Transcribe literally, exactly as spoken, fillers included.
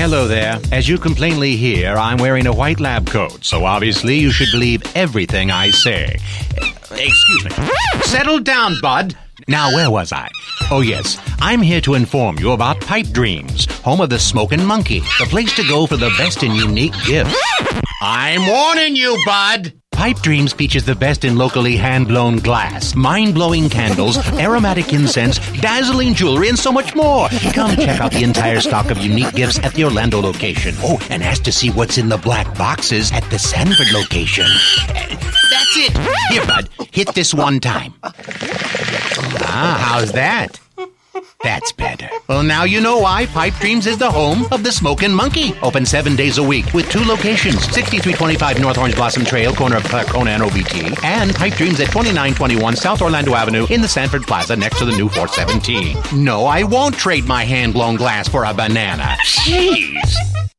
Hello there. As you can plainly hear, I'm wearing a white lab coat, so obviously you should believe everything I say. Excuse me. Settle down, bud. Now, where was I? Oh, yes. I'm here to inform you about Pipe Dreams, home of the Smokin' Monkey, the place to go for the best in unique gifts. I'm warning you, bud. Pipe Dreams features the best in locally hand-blown glass, mind-blowing candles, aromatic incense, dazzling jewelry, and so much more. Come check out the entire stock of unique gifts at the Orlando location. Oh, and ask to see what's in the black boxes at the Sanford location. That's it. Here, bud, hit this one time. Ah, how's that? That's better. Well, now you know why Pipe Dreams is the home of the Smokin' Monkey. Open seven days a week with two locations. sixty-three twenty-five North Orange Blossom Trail, corner of Clarcona and O B T. And Pipe Dreams at twenty-nine twenty-one South Orlando Avenue in the Sanford Plaza next to the new four seventeen. No, I won't trade my hand-blown glass for a banana. Jeez.